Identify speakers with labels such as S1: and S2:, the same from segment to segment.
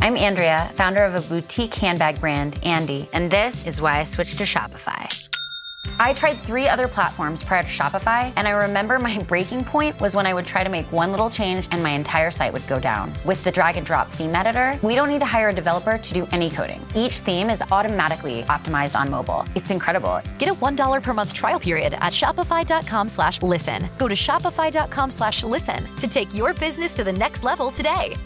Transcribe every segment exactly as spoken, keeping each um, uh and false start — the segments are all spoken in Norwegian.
S1: I'm Andrea, founder of a boutique handbag brand, Andy, and this is why I switched to Shopify. I tried three other platforms prior to Shopify, and I remember my breaking point was when I would try to make one little change and my entire site would go down. With the drag and drop theme editor, we don't need to hire a developer to do any coding. Each theme is automatically optimized on mobile. It's incredible.
S2: Get a one dollar per month trial period at shopify.com slash listen. Go to shopify.com slash listen to take your business to the next level today.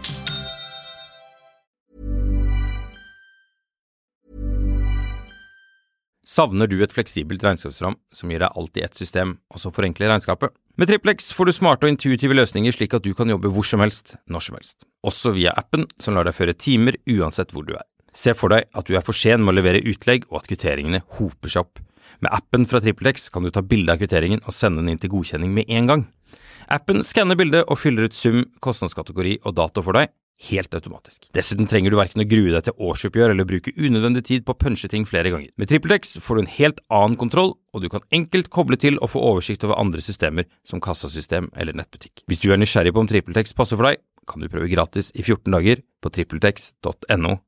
S3: Savner du et fleksibelt regnskapsprogram som gir deg alt i ett system, og som forenkler regnskapet? Med TrippelX får du smarte og intuitive løsninger slik at du kan jobbe hvor som helst, når som helst. Også via appen som lar deg føre timer uansett hvor du er. Se for deg at du er for sen med å levere utlegg og at kvitteringene hoper seg opp. Med appen fra TrippelX kan du ta bilde av kvitteringen og sende den inn til godkjenning med en gang. Appen skanner bildet og fyller ut sum, kostnadskategori og dato for deg, helt automatisk. Dessuten trenger du hverken å grue deg til årsoppgjør eller bruke unødvendig tid på å punche ting flere ganger. Med TrippelX får du en helt annen kontroll, og du kan enkelt koble til og få oversikt over andre systemer som kassasystem eller nettbutikk. Hvis du er nysgjerrig på om TrippelX passer for deg, kan du prøve gratis i fjorten dager på trippeltex punktum no.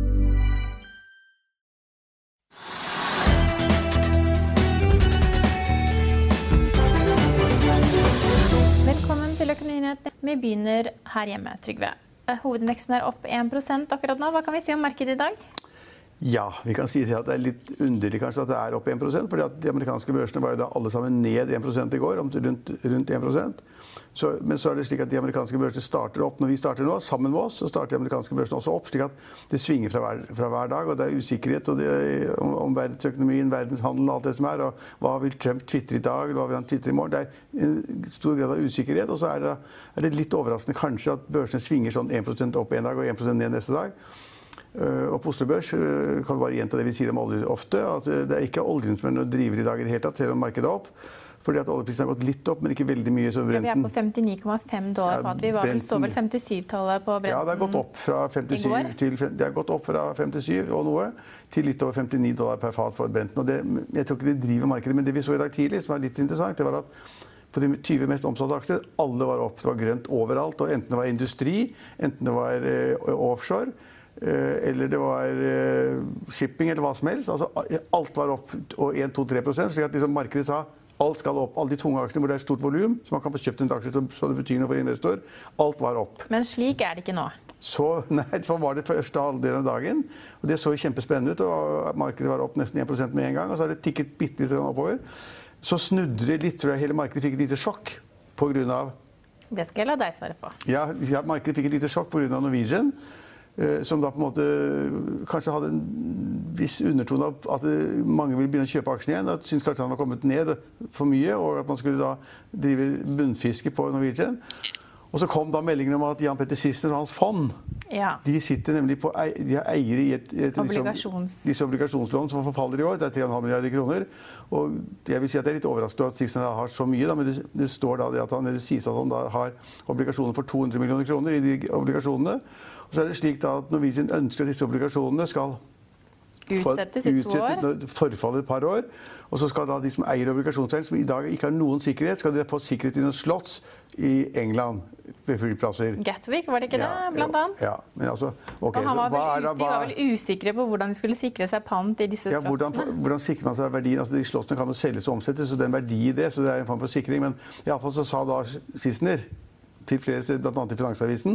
S4: Velkommen til Økonominyhetene. Vi begynner her hjemme, Trygve. Hovedindeksen er opp en prosent akkurat nå. Hva kan vi si om markedet i dag?
S5: Ja, vi kan si at det er litt underlig kanskje at det er opp en prosent, fordi at de amerikanske børsene var jo da alle sammen ned en prosent i går, om rundt, rundt en prosent. Så, men så er det slik at de amerikanske børsene starter opp når vi starter nå, sammen med oss, så starter de amerikanske børsene også opp, slik at det svinger fra hver, fra hver dag, og det er usikkerhet og det, om, om verdensøkonomien, verdenshandel og alt det som er, og hva vil Trump twitre i dag, eller hva vil han twitre i morgen. Det er en stor grad av usikkerhet, og så er det, er det litt overraskende kanskje at børsene svinger sånn en prosent opp en dag og en prosent ned neste dag. Uh, og på Oslo Børs uh, kan vi bare gjenta det vi sier om olje ofte, at uh, det er ikke oljen som er noe driver i dag i det hele tatt, selv om markedet er opp. Fordi at oljeprisen har gått litt opp, men ikke veldig mye. Så
S4: ja, vi er på femtini komma fem dollar fat. Vi var vel, står vel femtisju-tallet på Brenten.
S5: Ja, det har gått opp fra femtisju til, det har gått opp fra femtisju og noe til litt over femtini dollar per fat for Brenten. Og det, jeg tror ikke det driver markedet, men det vi så i dag tidlig, som er litt interessant, det var at på de tyve mest omsatte aksjer, alle var opp. Det var grønt overalt, og enten det var industri, enten det var uh, offshore, eller det var shipping eller hva som helst. Altså, alt var opp og en, to, tre prosent, slik at liksom markedet sa alt skal opp. Alle de tunge aksjene hvor det er stort volum, så man kan få kjøpt en aksje så det betyr noe for investor. Alt var opp.
S4: Men slik er det ikke nå.
S5: Så, nei, så var det første halvdelen av dagen, og det så kjempespennende ut, og markedet var opp nesten en prosent med en gang, og så har det tikket bitte litt oppover. Så snudde det litt, tror jeg hele markedet fikk et lite sjokk på grunn av...
S4: Det skal jeg la deg svare på.
S5: Ja, ja markedet fikk et lite sjokk på grunn av Norwegian, som da på en måte kanskje hadde en viss undertone av at mange ville begynne å kjøpe aksjen igjen, at synes kanskje han var kommet ned for mye, og at man skulle da drive bunnfiske på Norwegian. Og så kom da meldingen om at Jan Petter Sissener og hans fond,
S4: ja. De
S5: sitter nemlig på, de er eiere i et, et
S4: Obligasjons.
S5: disse obligasjonslån som forfaller i år, det er tre komma fem milliarder kroner, og jeg vil si at det er litt overraskende at Sissener har så mye, da, men det, det står da det at han, det sies at han da har obligasjoner for to hundre millioner kroner i de obligasjonene. Og så er det slik da at Norwegian ønsker at disse obligasjonene skal
S4: utsettes i to år.
S5: Forfalle et par år. Og så skal da de som eier obligasjonseier, som i dag ikke har noen sikkerhet, skal de få sikkerhet i noen slotts i England ved flyplasser.
S4: Gatwick, var det ikke det, ja, blant annet?
S5: Ja, men altså... Okay,
S4: og han var vel,
S5: da,
S4: de var vel usikre på hvordan de skulle sikre seg pant i disse slottene.
S5: Ja, hvordan, hvordan sikrer man seg verdien? Altså, de slottene kan jo selges og omsettes, så det er en verdi i det, så det er en form for sikring. Men i alle fall så sa da Sissener til flere steder, blant annet i Finansavisen,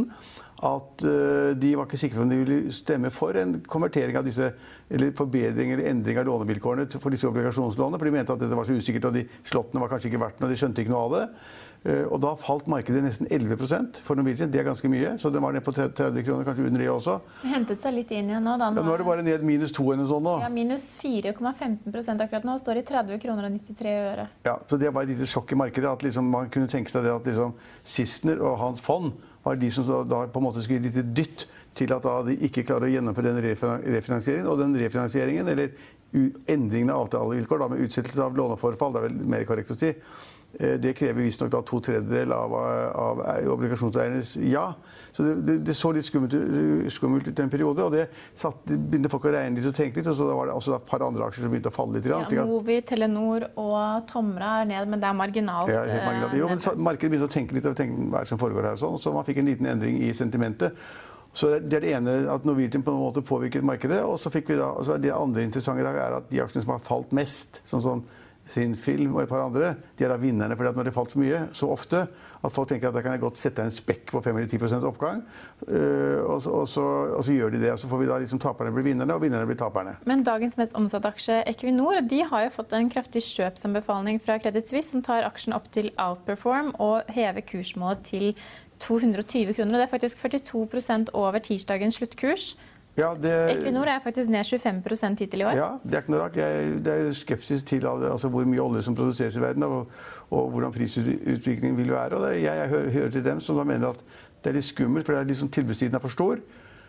S5: at uh, de var ikke sikre på om de ville stemme for en konvertering av disse, eller forbedring eller endring av lånevilkårene for disse obligasjonslånene, for de mente at dette var så usikkert, og de slottene var kanskje ikke verdt noe, de skjønte ikke noe av det. Uh, og da falt markedet nesten elleve prosent for Norwegian, det er ganske mye, så den var ned på tretti kroner, kanskje under det også.
S4: Det hentet seg litt inn igjen nå, da.
S5: Nå, ja, nå er det bare ned minus to eller noe sånt nå.
S4: Ja, minus fire komma femten prosent akkurat nå, står i tretti kroner og nittitre øre.
S5: Ja, så det var et lite sjokk i markedet, at liksom, man kunne tenke seg det at liksom, Sissener og hans fond var de som da, da på en måte skulle gi litt dytt til at da de ikke klarer å gjennomføre den refinansieringen, og den refinansieringen, eller endringen av avtalevilkår, da, med utsettelse av låneforfall, det er vel mer korrekt å si, det krever visst nok da to tredjedel av, av obligasjonseiernes ja. Så det, det, det så litt skummelt, skummelt ut i en periode, og det, satt, det begynte folk å regne litt og tenke litt, og så da var det også et par andre aksjer som begynte å falle litt.
S4: Ja, Movi, Telenor og Tomra er ned, men det er marginalt.
S5: Ja, helt marginalt. Jo, men markedet begynte å tenke litt og tenke hva som foregår her, sånn, så man fikk en liten endring i sentimentet. Så det er det ene, at Norwegian på en måte påvirket markedet, og så fikk vi da, altså det andre interessante i dag er at de aksjene som har falt mest, sånn som sin film og et par andre, de er da vinnerne, fordi at når det falt så mye, så ofte, at folk tenker at da kan jeg godt sette en spekk på fem eller ti prosent oppgang, øh, og, så, og, så, og så gjør de det, og så får vi da liksom taperne bli vinnerne, og vinnerne blir taperne. Men
S4: dagens mest omsatte aksje, Equinor, de har jo fått en kraftig kjøpsanbefaling fra Credit Suisse, som tar aksjen opp til Outperform og hever kursmålet til to hundre og tyve kroner. Det er faktisk førtito prosent over tirsdagens sluttkurs.
S5: Ja, det,
S4: Equinor er faktisk ned tjuefem prosent hittil i år.
S5: Ja, det er ikke noe rart. Jeg, det er skepsis til altså, hvor mye olje som produseres i verden, og, og hvordan prisutviklingen vil være. Og det, jeg, jeg hører, hører til dem som da mener at det er litt skummelt, for det er liksom, tilbudstiden er for stor,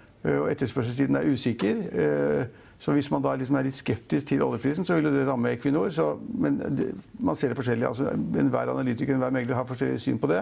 S5: og etterspørselstiden er usikker. Så hvis man da liksom er litt skeptisk til oljeprisen, så vil det ramme Equinor. Så, men det, man ser det forskjellig. Altså, enhver analytiker, enhver megler har forskjellig syn på det.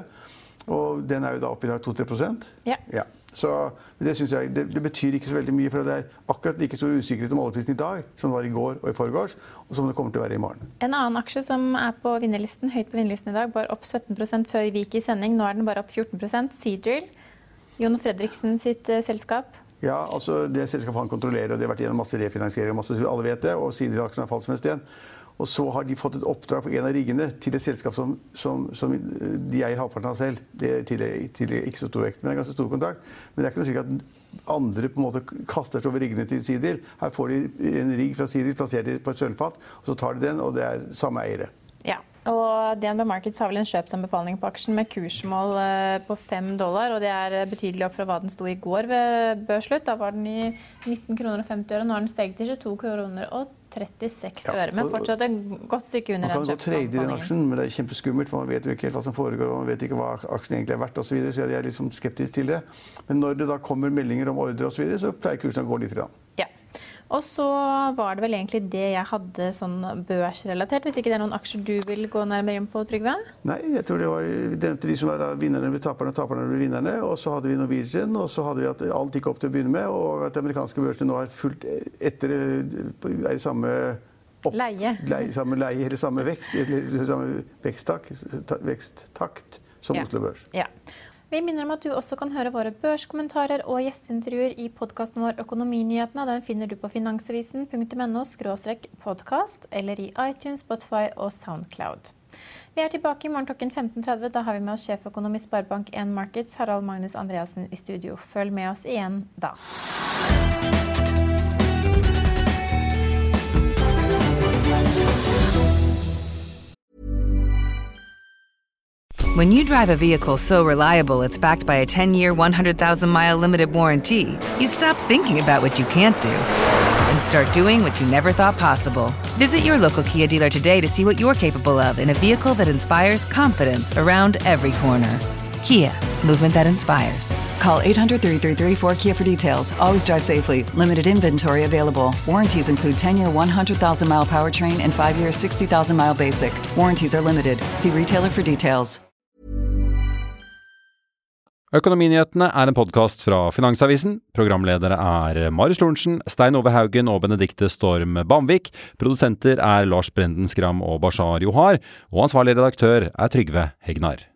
S5: Og den er jo da oppe i to til tre prosent.
S4: Ja.
S5: Ja. Så det, synes jeg, det, det betyr ikke så veldig mye, for det er akkurat like stor usikkerhet om oljeprisen i dag, som det var i går og i forgårs, og som det kommer til å være i morgen.
S4: En annen aksje som er på vinnerlisten, høyt på vinnerlisten i dag, bare opp sytten prosent før vi gikk i sending. Nå er den bare opp fjorten prosent. Seadrill, Jon Fredriksen sitt uh, selskap.
S5: Ja, altså det selskapet han kontrollerer, og det har vært gjennom masse refinansiering, og masse, alle vet det, og Seadrill-aksjen har falt som en sten. Og så har de fått et oppdrag for en av riggene til et selskap som, som, som de eier halvparten av selv. Det er til, til ikke så stor vekt, men det er ganske stor kontrakt. Men det er ikke noe slik at andre på en måte kaster seg over riggene til Seadrill. Her får de en rigg fra Seadrill, plasserer de på et sølvfat, og så tar de den, og det er samme eiere.
S4: Ja, og D N B Markets har vel en kjøpsanbefaling på aksjen med kursmål på fem dollar, og det er betydelig opp fra hva den sto i går ved børsslutt. Da var den i nitten kroner og femti øre, nå har den steget til tjueto kroner og trettiseks øre, men fortsatt et godt stykke under den kjøpsanbefalingen. Man kan gå trade i den aksjen, men det er kjempeskummelt, for man vet jo ikke helt hva som foregår, og man vet ikke hva aksjen egentlig er verdt, og så videre, så jeg er liksom skeptisk til det. Men når det da kommer meldinger om ordre og så videre, så pleier kursen å gå litt grann. Ja. Og så var det vel egentlig det jeg hadde sånn børsrelatert, hvis ikke det er noen aksjer du vil gå nærmere inn på, Trygve?
S5: Nei, jeg tror det var de som var vinnerne ble taperne, og taperne ble vinnerne, og så hadde vi Norwegian, og så hadde vi at alt gikk opp til å begynne med, og at amerikanske børsene nå er fullt etter, er i samme opp, leie. leie, samme leie, eller samme vekst, eller samme veksttakt, veksttakt som ja. Oslo Børs. Ja. Vi minner om at du også kan høre våre børskommentarer og gjesteintervjuer i podcasten vår Økonominyhetene. Den finner du på finansavisen punktum no skråstrek podcast eller i iTunes, Spotify og SoundCloud. Vi er tilbake i morgen klokken femten tretti. Da har vi med oss sjeføkonom i Sparebank en Markets, Harald Magnus Andreassen i studio. Følg med oss igjen da.
S6: When you drive a vehicle so reliable it's backed by a ten-year, one hundred thousand mile limited warranty, you stop thinking about what you can't do and start doing what you never thought possible. Visit your local Kia dealer today to see what you're capable of in a vehicle that inspires confidence around every corner. Kia, movement that inspires.
S7: Call eight hundred, three three three, four K I A for details. Always drive safely. Limited inventory available. Warranties include ten-year, one hundred thousand mile powertrain and five-year, sixty thousand mile basic. Warranties are limited. See retailer for details.
S3: Økonominyhetene er en podcast fra Finansavisen. Programledere er Marius Lorentzen, Stein Ove Haugen og Benedikte Storm Bamvik. Produsenter er Lars Brenden Skram og Bashar Johar. Og ansvarlig redaktør er Trygve Hegnar.